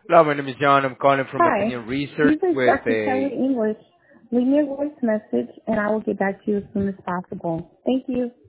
Hello, my name is John. I'm calling from Hi, Opinion Research this is with Dr. Kelly a... English. Leave me a voice message and I will get back to you as soon as possible. Thank you.